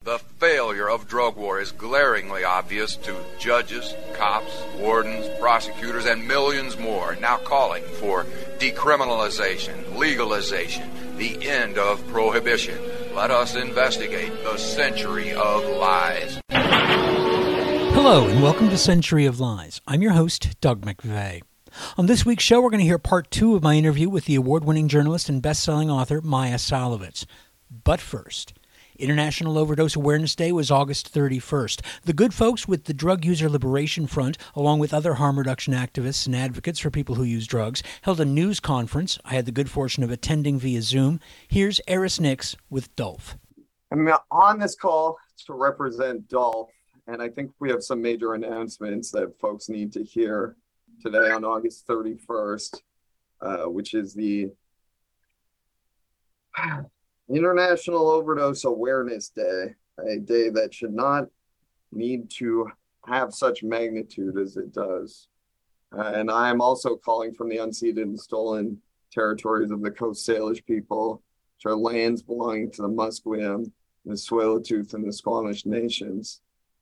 The failure of drug war is glaringly obvious to judges, cops, wardens, prosecutors, and millions more now calling for decriminalization, legalization, the end of prohibition. Let us investigate the century of lies. Hello, and welcome to Century of Lies. I'm your host, Doug McVeigh. On this week's show, we're going to hear part 2 of my interview with the award-winning journalist and best-selling author Maya Salovitz. But first, International Overdose Awareness Day was August 31st. The good folks with the Drug User Liberation Front, along with other harm reduction activists and advocates for people who use drugs, held a news conference. I had the good fortune of attending via Zoom. Here's Eris Nix with Dolph. I'm on this call to represent Dolph, and I think we have some major announcements that folks need to hear today on August 31st, which is the International Overdose Awareness Day, a day that should not need to have such magnitude as it does. And I am also calling from the unceded and stolen territories of the Coast Salish people, which are lands belonging to the Musqueam, the Tsleil-Waututh, and the Squamish nations.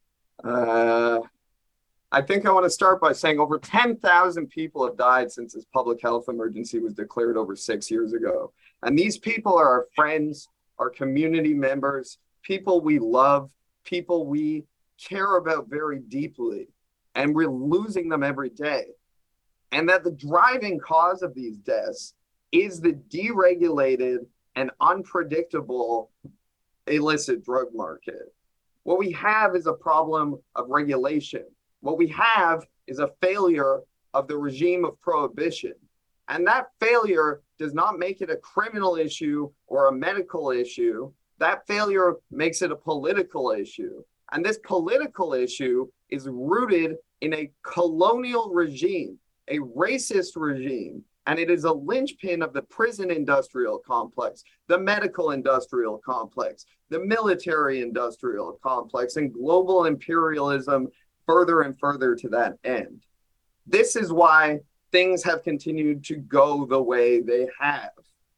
I think I want to start by saying over 10,000 people have died since this public health emergency was declared over 6 years ago. And these people are our friends, our community members, people we love, people we care about very deeply. And we're losing them every day. And that the driving cause of these deaths is the deregulated and unpredictable illicit drug market. What we have is a problem of regulation. What we have is a failure of the regime of prohibition. And that failure does not make it a criminal issue or a medical issue. That failure makes it a political issue. And this political issue is rooted in a colonial regime, a racist regime. And it is a linchpin of the prison industrial complex, the medical industrial complex, the military industrial complex, and global imperialism further and further to that end. This is why things have continued to go the way they have.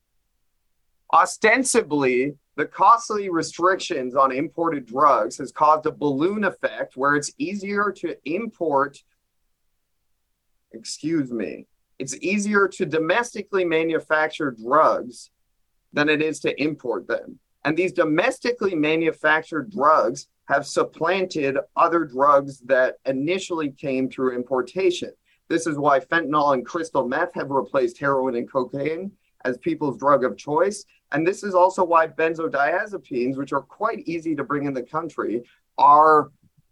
Ostensibly, the costly restrictions on imported drugs has caused a balloon effect where it's easier to domestically manufacture drugs than it is to import them. And these domestically manufactured drugs have supplanted other drugs that initially came through importation. This is why fentanyl and crystal meth have replaced heroin and cocaine as people's drug of choice. And this is also why benzodiazepines, which are quite easy to bring in the country, are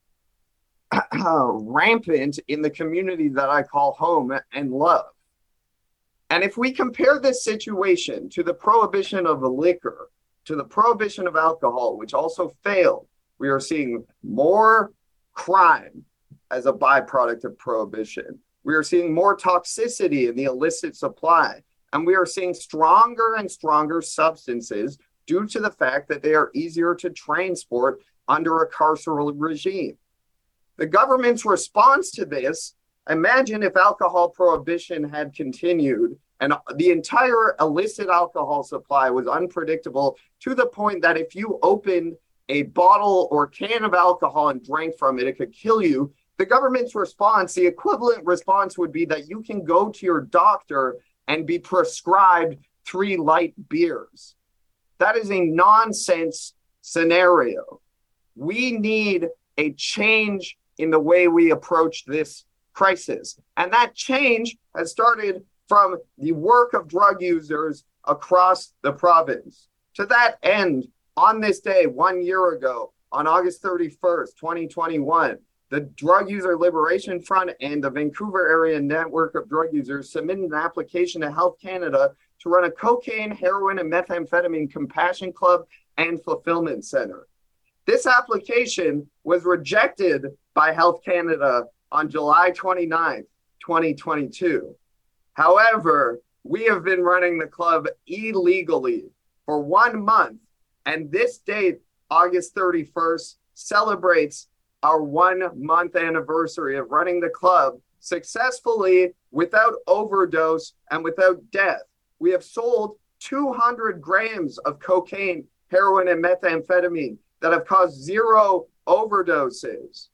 rampant in the community that I call home and love. And if we compare this situation to the prohibition of liquor, to the prohibition of alcohol, which also failed, we are seeing more crime as a byproduct of prohibition. We are seeing more toxicity in the illicit supply. And we are seeing stronger and stronger substances due to the fact that they are easier to transport under a carceral regime. The government's response to this, imagine if alcohol prohibition had continued and the entire illicit alcohol supply was unpredictable to the point that if you opened a bottle or can of alcohol and drank from it, it could kill you. The government's response, the equivalent response would be that you can go to your doctor and be prescribed 3 light beers. That is a nonsense scenario. We need a change in the way we approach this crisis. And that change has started from the work of drug users across the province. To that end, on this day, 1 year ago, on August 31st, 2021, the Drug User Liberation Front and the Vancouver Area Network of Drug Users submitted an application to Health Canada to run a cocaine, heroin, and methamphetamine compassion club and fulfillment center. This application was rejected by Health Canada on July 29th, 2022. However, we have been running the club illegally for 1 month. And this date, August 31st, celebrates our 1 month anniversary of running the club successfully without overdose and without death. We have sold 200 grams of cocaine, heroin, and methamphetamine that have caused 0 overdoses.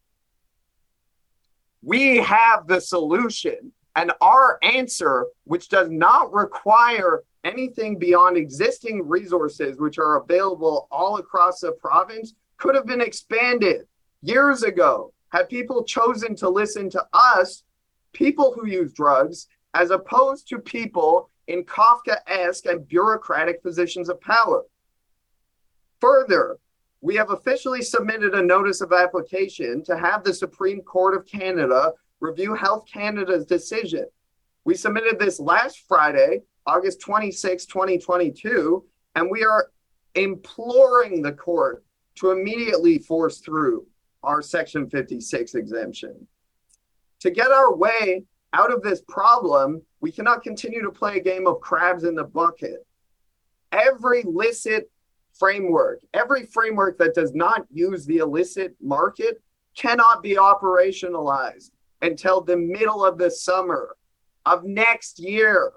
We have the solution, and our answer, which does not require anything beyond existing resources which are available all across the province, could have been expanded years ago had people chosen to listen to us, people who use drugs, as opposed to people in Kafkaesque and bureaucratic positions of power. Further, we have officially submitted a notice of application to have the Supreme Court of Canada review Health Canada's decision. We submitted this last Friday, August 26, 2022, and we are imploring the court to immediately force through our Section 56 exemption. To get our way out of this problem, we cannot continue to play a game of crabs in the bucket. Every illicit framework, every framework that does not use the illicit market cannot be operationalized until the middle of the summer of next year.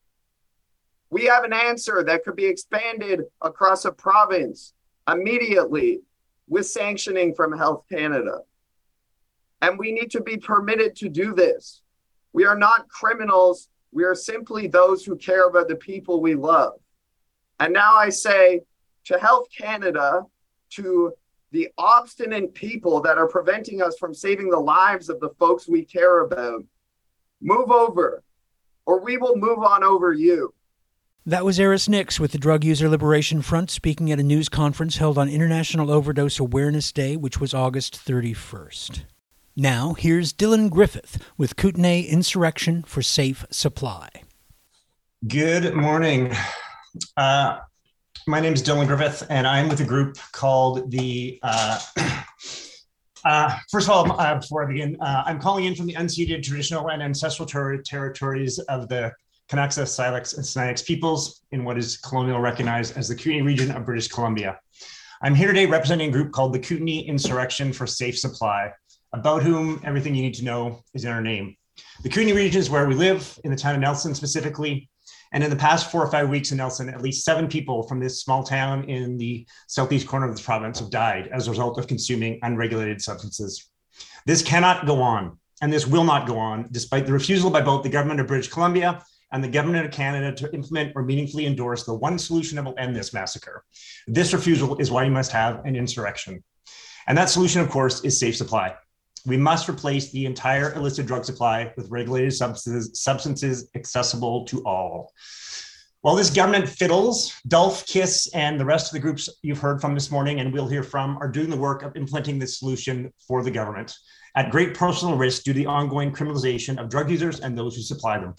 We have an answer that could be expanded across a province immediately with sanctioning from Health Canada. And we need to be permitted to do this. We are not criminals. We are simply those who care about the people we love. And now I say to Health Canada, to the obstinate people that are preventing us from saving the lives of the folks we care about, move over, or we will move on over you. That was Eris Nix with the Drug User Liberation Front speaking at a news conference held on International Overdose Awareness Day, which was August 31st. Now, here's Dylan Griffith with Kootenay Insurrection for Safe Supply. Good morning. My name is Dylan Griffith, and I'm with a group called the... first of all, before I begin, I'm calling in from the unceded traditional and ancestral territories of the Kanaksa, Syilx, and Snuneymuxw peoples in what is colonial recognized as the Kootenay region of British Columbia. I'm here today representing a group called the Kootenay Insurrection for Safe Supply, about whom everything you need to know is in our name. The Kootenay region is where we live, in the town of Nelson specifically, and in the past 4 or 5 weeks in Nelson, at least 7 people from this small town in the southeast corner of the province have died as a result of consuming unregulated substances. This cannot go on, and this will not go on, despite the refusal by both the government of British Columbia and the government of Canada to implement or meaningfully endorse the one solution that will end this massacre. This refusal is why you must have an insurrection. And that solution, of course, is safe supply. We must replace the entire illicit drug supply with regulated substances accessible to all. While this government fiddles, DULF, KISS, and the rest of the groups you've heard from this morning and we'll hear from are doing the work of implementing this solution for the government at great personal risk due to the ongoing criminalization of drug users and those who supply them.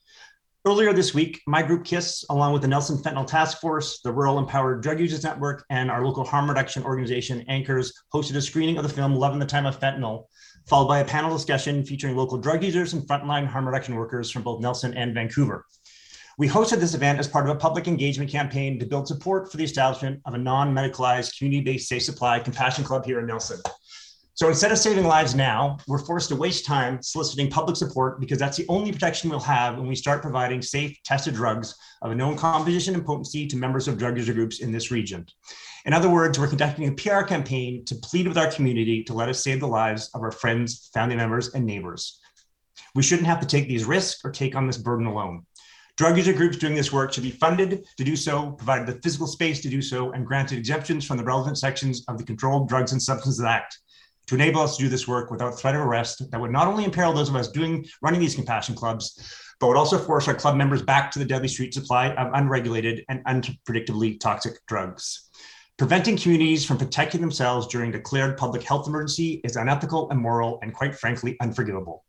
Earlier this week, my group KISS, along with the Nelson Fentanyl Task Force, the Rural Empowered Drug Users Network, and our local harm reduction organization, Anchors, hosted a screening of the film Love in the Time of Fentanyl, followed by a panel discussion featuring local drug users and frontline harm reduction workers from both Nelson and Vancouver. We hosted this event as part of a public engagement campaign to build support for the establishment of a non-medicalized, community-based safe supply compassion club here in Nelson. So instead of saving lives now, we're forced to waste time soliciting public support because that's the only protection we'll have when we start providing safe, tested drugs of a known composition and potency to members of drug user groups in this region. In other words, we're conducting a PR campaign to plead with our community to let us save the lives of our friends, family members, and neighbors. We shouldn't have to take these risks or take on this burden alone. Drug user groups doing this work should be funded to do so, provided the physical space to do so, and granted exemptions from the relevant sections of the Controlled Drugs and Substances Act to enable us to do this work without threat of arrest that would not only imperil those of us running these compassion clubs, but would also force our club members back to the deadly street supply of unregulated and unpredictably toxic drugs. Preventing communities from protecting themselves during declared public health emergency is unethical, immoral, and quite frankly, unforgivable.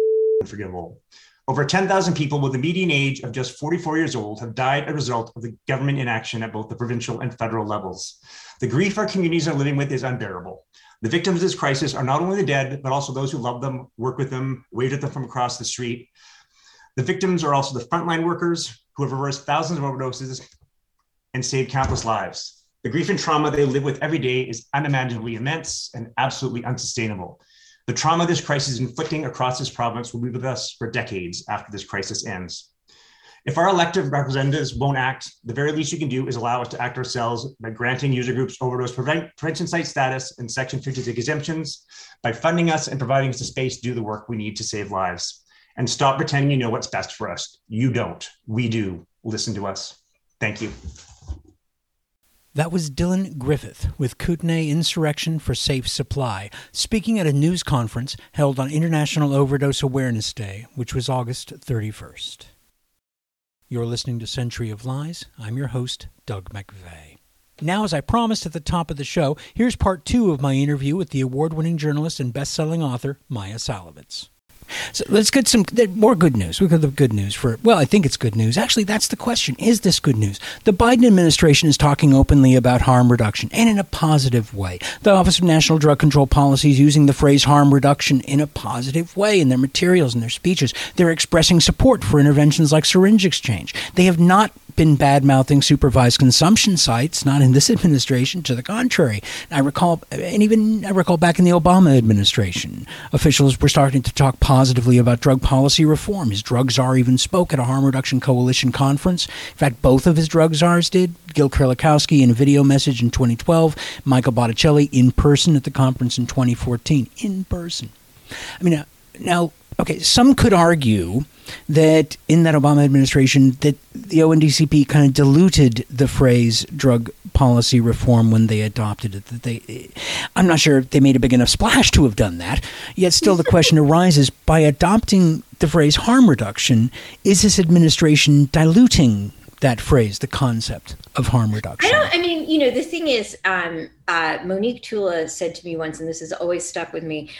Over 10,000 people with a median age of just 44 years old have died as a result of the government inaction at both the provincial and federal levels. The grief our communities are living with is unbearable. The victims of this crisis are not only the dead, but also those who love them, work with them, waved at them from across the street. The victims are also the frontline workers who have reversed thousands of overdoses and saved countless lives. The grief and trauma they live with every day is unimaginably immense and absolutely unsustainable. The trauma this crisis is inflicting across this province will be with us for decades after this crisis ends. If our elected representatives won't act, the very least you can do is allow us to act ourselves by granting user groups overdose prevention site status and Section 56 exemptions, by funding us and providing us the space to do the work we need to save lives. And stop pretending you know what's best for us. You don't. We do. Listen to us. Thank you. That was Dylan Griffith with Kootenai Insurrection for Safe Supply, speaking at a news conference held on International Overdose Awareness Day, which was August 31st. You're listening to Century of Lies. I'm your host, Doug McVeigh. Now, as I promised at the top of the show, here's part 2 of my interview with the award-winning journalist and best-selling author, Maya Salovitz. So let's get some more good news. We've got the good news I think it's good news. Actually, that's the question. Is this good news? The Biden administration is talking openly about harm reduction, and in a positive way. The Office of National Drug Control Policy is using the phrase harm reduction in a positive way in their materials and their speeches. They're expressing support for interventions like syringe exchange. They have not been bad-mouthing supervised consumption sites, not in this administration, to the contrary. I recall back in the Obama administration, officials were starting to talk positively about drug policy reform. His drug czar even spoke at a harm reduction coalition conference. In fact, both of his drug czars did. Gil Kerlikowske in a video message in 2012, Michael Botticelli in person at the conference in 2014. In person. I mean, now, okay, some could argue that in that Obama administration that the ONDCP kind of diluted the phrase drug policy reform when they adopted it. I'm not sure if they made a big enough splash to have done that. Yet still the question arises, by adopting the phrase harm reduction, is this administration diluting that phrase, the concept of harm reduction? The thing is, Monique Tula said to me once, and this has always stuck with me,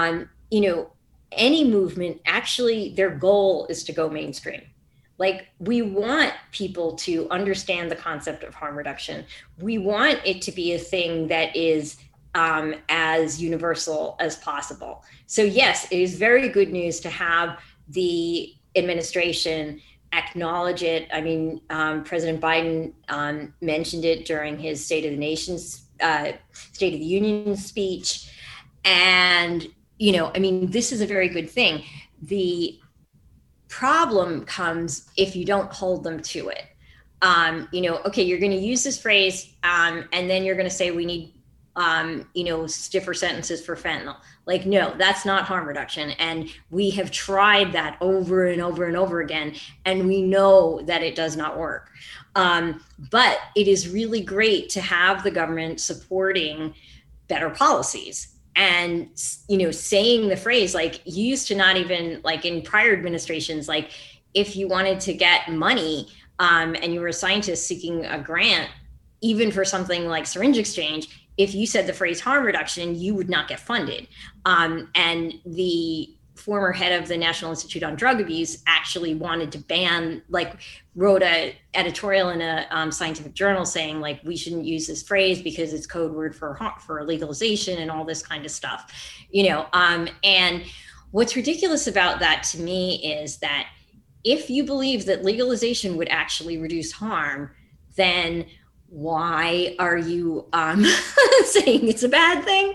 any movement, actually, their goal is to go mainstream. Like, we want people to understand the concept of harm reduction. We want it to be a thing that is as universal as possible. So yes, it is very good news to have the administration acknowledge it. I mean, President Biden mentioned it during his State of the Union speech. And this is a very good thing. The problem comes if you don't hold them to it. You're going to use this phrase, and then you're going to say we need, stiffer sentences for fentanyl. Like, no, that's not harm reduction. And we have tried that over and over and over again, and we know that it does not work. But it is really great to have the government supporting better policies. And, saying the phrase, like, you used to not even, like, in prior administrations, like, if you wanted to get money and you were a scientist seeking a grant, even for something like syringe exchange, if you said the phrase harm reduction, you would not get funded. And the former head of the National Institute on Drug Abuse actually wanted to ban, wrote an editorial in a scientific journal saying, like, we shouldn't use this phrase because it's code word for legalization and all this kind of stuff, and what's ridiculous about that to me is that if you believe that legalization would actually reduce harm, then why are you saying it's a bad thing?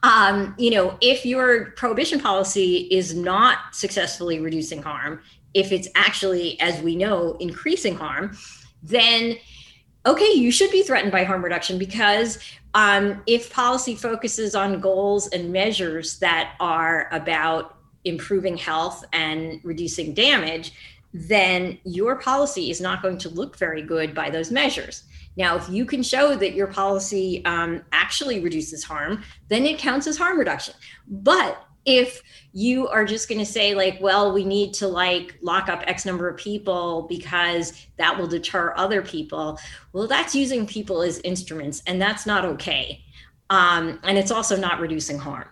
If your prohibition policy is not successfully reducing harm, if it's actually, as we know, increasing harm, then, okay, you should be threatened by harm reduction, because if policy focuses on goals and measures that are about improving health and reducing damage, then your policy is not going to look very good by those measures. Now, if you can show that your policy actually reduces harm, then it counts as harm reduction. But if you are just going to say, like, well, we need to, like, lock up X number of people because that will deter other people, well, that's using people as instruments, and that's not okay. And it's also not reducing harm.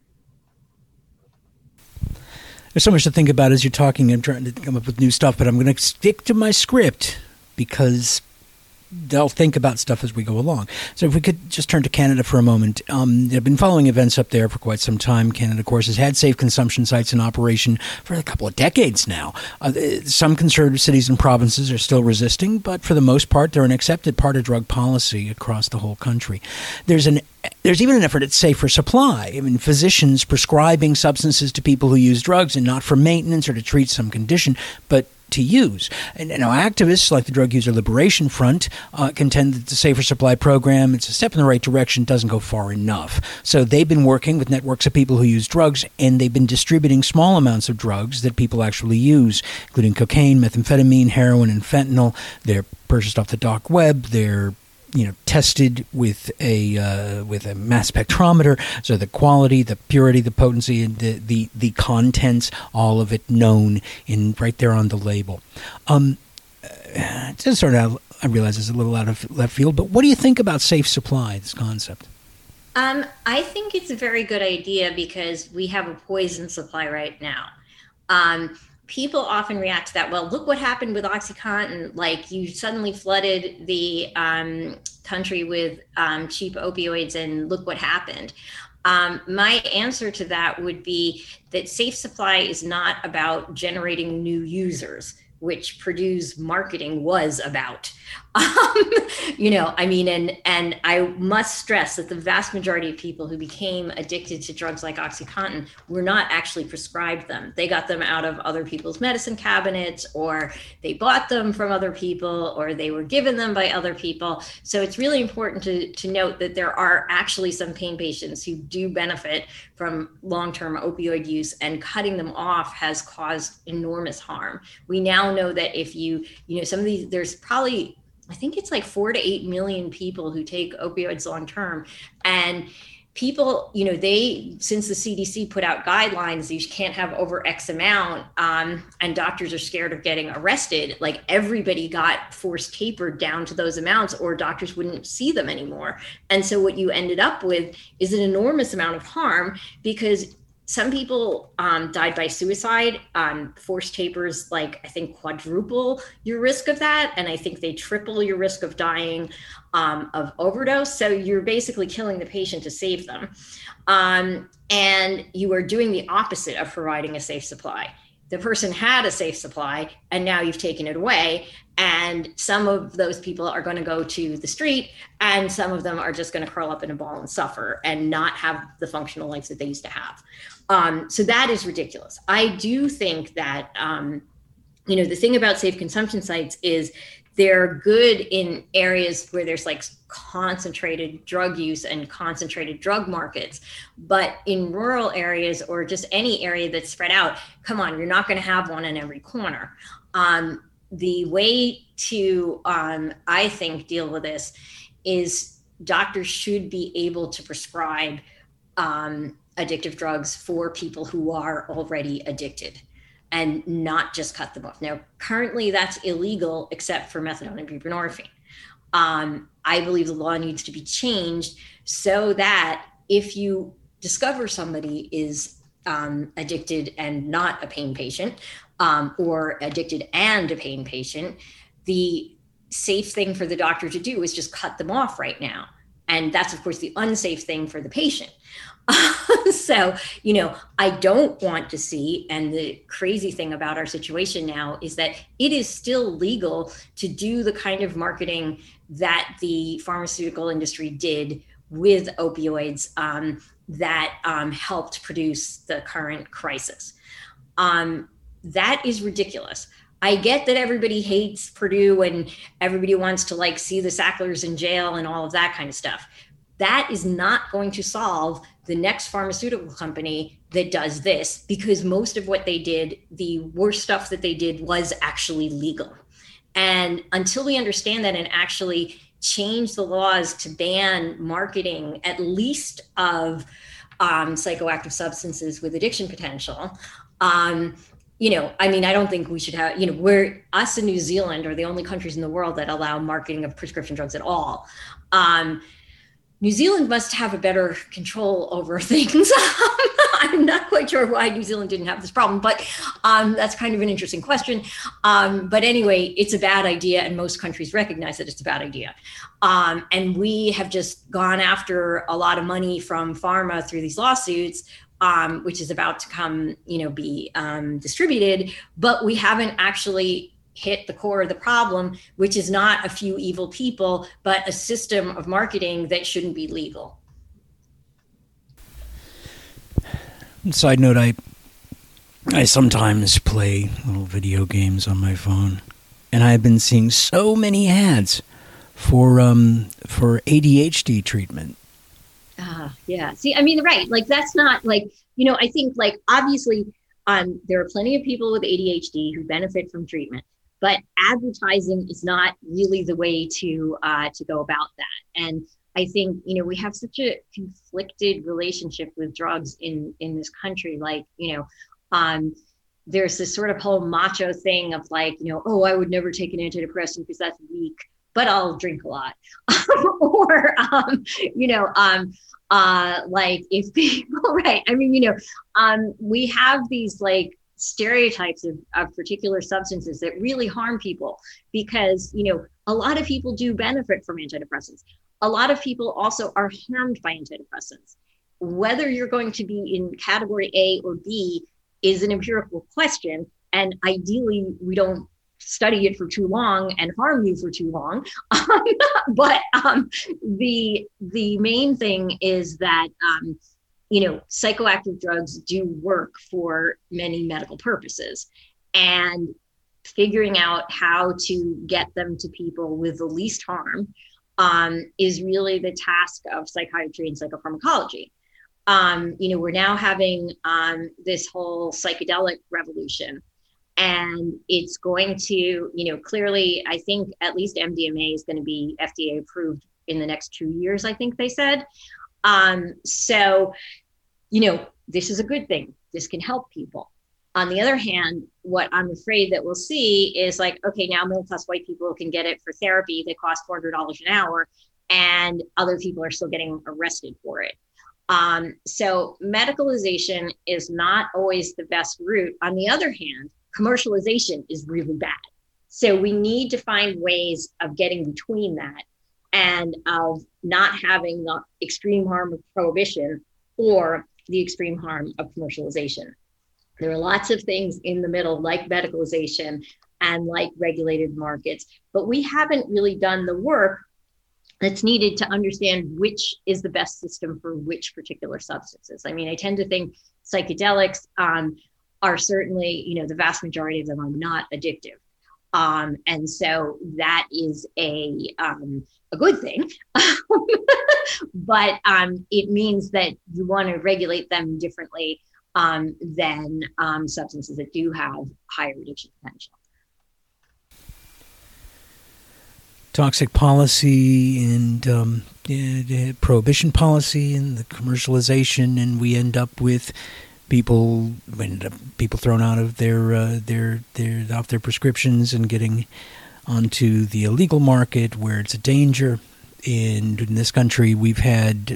There's so much to think about as you're talking. I'm trying to come up with new stuff, but I'm going to stick to my script because they'll think about stuff as we go along. So if we could just turn to Canada for a moment. I've been following events up there for quite some time. Canada, of course, has had safe consumption sites in operation for a couple of decades now. Some conservative cities and provinces are still resisting, but for the most part, they're an accepted part of drug policy across the whole country. There's even an effort at safer supply. I mean, physicians prescribing substances to people who use drugs, and not for maintenance or to treat some condition, but to use. And activists like the Drug User Liberation Front contend that the Safer Supply program, it's a step in the right direction, doesn't go far enough. So they've been working with networks of people who use drugs, and they've been distributing small amounts of drugs that people actually use, including cocaine, methamphetamine, heroin, and fentanyl. They're purchased off the dark web. They're tested with a mass spectrometer, so the quality, the purity, the potency, and the contents, all of it known right there on the label. Just sort of, I realize it's a little out of left field, but what do you think about safe supply, this concept? I think it's a very good idea because we have a poison supply right now. People often react to that. Well, look what happened with OxyContin. Like, you suddenly flooded the country with cheap opioids, and look what happened. My answer to that would be that safe supply is not about generating new users, which Purdue's marketing was about. And I must stress that the vast majority of people who became addicted to drugs like OxyContin were not actually prescribed them. They got them out of other people's medicine cabinets, or they bought them from other people, or they were given them by other people. So it's really important to note that there are actually some pain patients who do benefit from long-term opioid use, and cutting them off has caused enormous harm. We now know that if some of these, there's probably, I think it's like 4 to 8 million people who take opioids long term. And people, since the CDC put out guidelines, you can't have over X amount, and doctors are scared of getting arrested, like everybody got forced tapered down to those amounts, or doctors wouldn't see them anymore. And so what you ended up with is an enormous amount of harm, because some people died by suicide. Forced tapers, I think, quadruple your risk of that. And I think they triple your risk of dying of overdose. So you're basically killing the patient to save them. And you are doing the opposite of providing a safe supply. The person had a safe supply, and now you've taken it away. And some of those people are going to go to the street, and some of them are just going to curl up in a ball and suffer and not have the functional lives that they used to have. So that is ridiculous. I do think that, the thing about safe consumption sites is they're good in areas where there's concentrated drug use and concentrated drug markets. But in rural areas, or just any area that's spread out, come on, you're not going to have one in every corner. The way to, I think, deal with this is doctors should be able to prescribe addictive drugs for people who are already addicted, and not just cut them off. Now, currently that's illegal except for methadone and buprenorphine. I believe the law needs to be changed so that if you discover somebody is addicted and not a pain patient, or addicted and a pain patient, the safe thing for the doctor to do is just cut them off right now. And that's, of course, the unsafe thing for the patient. So, I don't want to see, and the crazy thing about our situation now is that it is still legal to do the kind of marketing that the pharmaceutical industry did with opioids that helped produce the current crisis. That is ridiculous. I get that everybody hates Purdue and everybody wants to see the Sacklers in jail and all of that kind of stuff. That is not going to solve the next pharmaceutical company that does this, because most of what they did, the worst stuff that they did, was actually legal. And until we understand that and actually change the laws to ban marketing, at least of psychoactive substances with addiction potential, I don't think we should have, us and New Zealand are the only countries in the world that allow marketing of prescription drugs at all. New Zealand must have a better control over things. I'm not quite sure why New Zealand didn't have this problem, but that's kind of an interesting question. But anyway, it's a bad idea, and most countries recognize that it's a bad idea. And we have just gone after a lot of money from pharma through these lawsuits, which is about to come, be distributed, but we haven't actually hit the core of the problem, which is not a few evil people, but a system of marketing that shouldn't be legal. Side note, I I sometimes play little video games on my phone, and I've been seeing so many ads for ADHD treatment. Yeah. See, I mean, right. Like, that's not like, you know, I think like, obviously, there are plenty of people with ADHD who benefit from treatment, but advertising is not really the way to go about that. And I think, you know, we have such a conflicted relationship with drugs in this country. Like, you know, there's this sort of whole macho thing of like, you know, oh, I would never take an antidepressant because that's weak, but I'll drink a lot. Or, you know, like if people, right. I mean, you know, we have these like stereotypes of particular substances that really harm people because, you know, a lot of people do benefit from antidepressants. A lot of people also are harmed by antidepressants. Whether you're going to be in category A or B is an empirical question. And ideally, we don't study it for too long and harm you for too long. But the main thing is that, you know, psychoactive drugs do work for many medical purposes. And figuring out how to get them to people with the least harm is really the task of psychiatry and psychopharmacology. You know, we're now having this whole psychedelic revolution, and it's going to, you know, clearly, I think at least MDMA is going to be FDA approved in the next 2 years, I think they said. So, you know, this is a good thing. This can help people. On the other hand, what I'm afraid that we'll see is like, okay, now middle-class white people can get it for therapy that costs $400 an hour, and other people are still getting arrested for it. So medicalization is not always the best route. On the other hand, commercialization is really bad. So we need to find ways of getting between that and of not having the extreme harm of prohibition or the extreme harm of commercialization. There are lots of things in the middle, like medicalization and like regulated markets, but we haven't really done the work that's needed to understand which is the best system for which particular substances. I mean, I tend to think psychedelics are certainly, you know, the vast majority of them are not addictive. And so that is a good thing. But it means that you want to regulate them differently than substances that do have higher addiction potential. Toxic policy and prohibition policy and the commercialization, and we end up with people thrown out of off their prescriptions and getting onto the illegal market where it's a danger. And in this country, we've had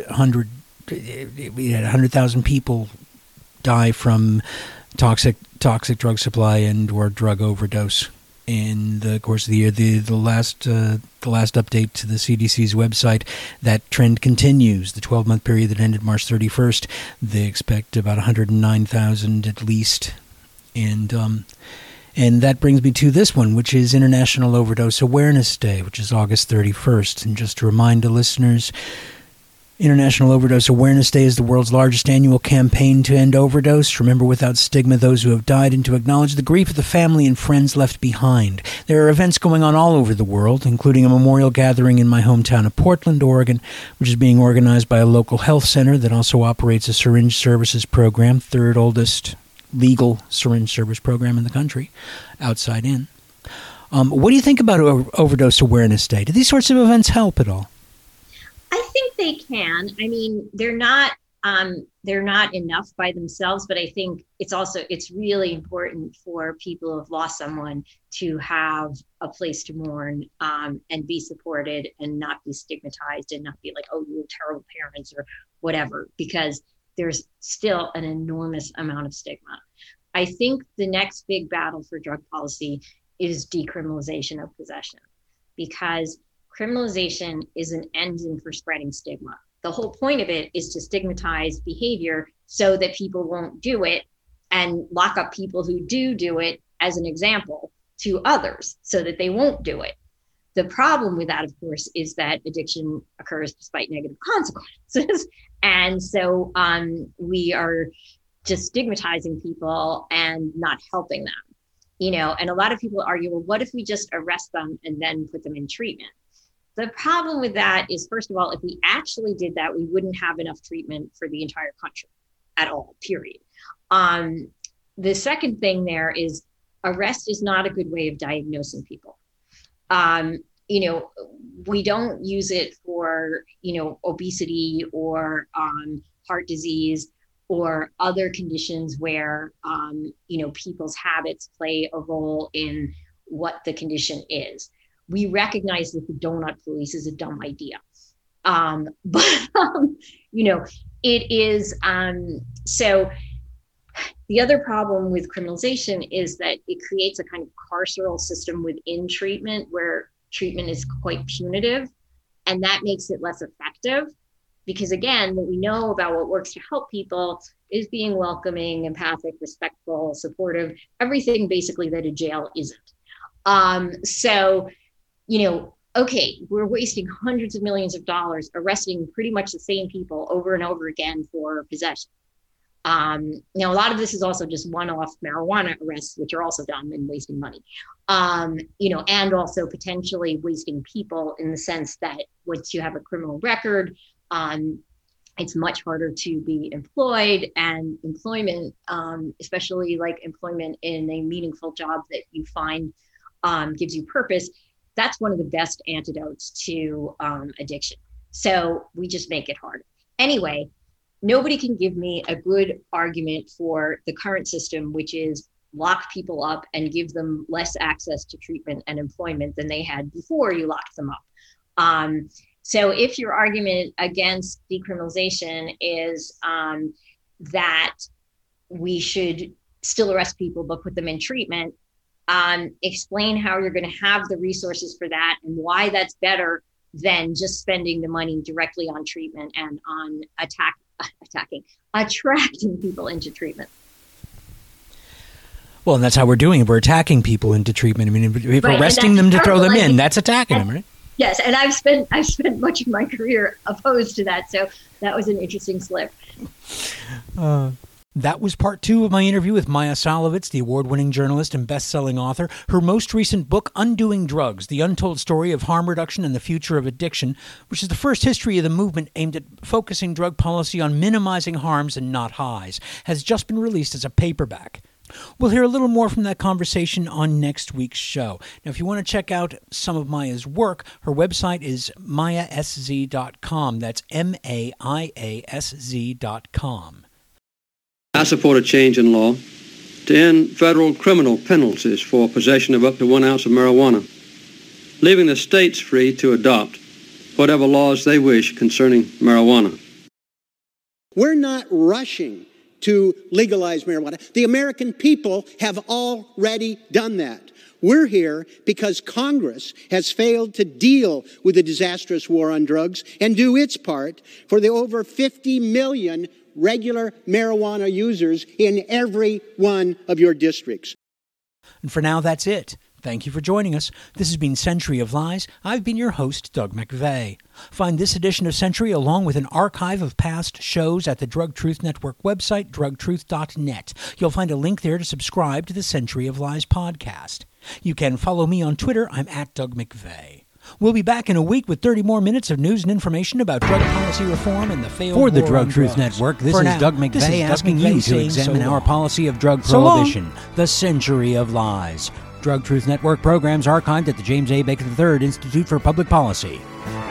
100,000 people die from toxic drug supply and or drug overdose in the course of the year. The last update to the CDC's website, that trend continues. The 12-month period that ended March 31st, they expect about 109,000 at least. And that brings me to this one, which is International Overdose Awareness Day, which is August 31st. And just to remind the listeners, International Overdose Awareness Day is the world's largest annual campaign to end overdose, remember without stigma those who have died, and to acknowledge the grief of the family and friends left behind. There are events going on all over the world, including a memorial gathering in my hometown of Portland, Oregon, which is being organized by a local health center that also operates a syringe services program, third oldest legal syringe service program in the country, outside in. What do you think about Overdose Awareness Day? Do these sorts of events help at all? I think they can. I mean, they're not enough by themselves, but I think it's really important for people who have lost someone to have a place to mourn and be supported and not be stigmatized and not be like, oh, you're terrible parents or whatever, because there's still an enormous amount of stigma. I think the next big battle for drug policy is decriminalization of possession, because criminalization is an engine for spreading stigma. The whole point of it is to stigmatize behavior so that people won't do it and lock up people who do it as an example to others so that they won't do it. The problem with that, of course, is that addiction occurs despite negative consequences. And so we are just stigmatizing people and not helping them. And a lot of people argue, well, what if we just arrest them and then put them in treatment? The problem with that is, first of all, if we actually did that, we wouldn't have enough treatment for the entire country at all, period. The second thing there is arrest is not a good way of diagnosing people. We don't use it for, obesity or heart disease or other conditions where, people's habits play a role in what the condition is. We recognize that the donut police is a dumb idea. It is, so the other problem with criminalization is that it creates a kind of carceral system within treatment where treatment is quite punitive, and that makes it less effective. Because again, what we know about what works to help people is being welcoming, empathic, respectful, supportive, everything basically that a jail isn't. Okay, we're wasting hundreds of millions of dollars arresting pretty much the same people over and over again for possession. A lot of this is also just one-off marijuana arrests, which are also dumb and wasting money, and also potentially wasting people in the sense that once you have a criminal record, it's much harder to be employed, and employment, especially like employment in a meaningful job that you find gives you purpose. That's one of the best antidotes to addiction. So we just make it harder. Anyway, nobody can give me a good argument for the current system, which is lock people up and give them less access to treatment and employment than they had before you locked them up. So if your argument against decriminalization is that we should still arrest people but put them in treatment, explain how you're going to have the resources for that and why that's better than just spending the money directly on treatment and on attracting people into treatment. Well, and that's how we're doing it. We're attacking people into treatment. I mean, if we're arresting them to throw them in, that's attacking them, right? Yes, and I've spent much of my career opposed to that, so that was an interesting slip. That was part 2 of my interview with Maya Salovitz, the award-winning journalist and best-selling author. Her most recent book, Undoing Drugs, The Untold Story of Harm Reduction and the Future of Addiction, which is the first history of the movement aimed at focusing drug policy on minimizing harms and not highs, has just been released as a paperback. We'll hear a little more from that conversation on next week's show. Now, if you want to check out some of Maya's work, her website is mayaszz.com. That's MAIASZ.com. I support a change in law to end federal criminal penalties for possession of up to 1 ounce of marijuana, leaving the states free to adopt whatever laws they wish concerning marijuana. We're not rushing to legalize marijuana. The American people have already done that. We're here because Congress has failed to deal with the disastrous war on drugs and do its part for the over 50 million regular marijuana users in every one of your districts. And for now, that's it. Thank you for joining us. This has been Century of Lies. I've been your host, Doug McVeigh. Find this edition of Century along with an archive of past shows at the Drug Truth Network website, drugtruth.net. You'll find a link there to subscribe to the Century of Lies podcast. You can follow me on Twitter. I'm at Doug McVeigh. We'll be back in a week with 30 more minutes of news and information about drug policy reform and the failed war on drugs. For the Drug Truth Network, this is Doug McVeigh asking you to examine our policy of drug prohibition, the Century of Lies. Drug Truth Network programs archived at the James A. Baker III Institute for Public Policy.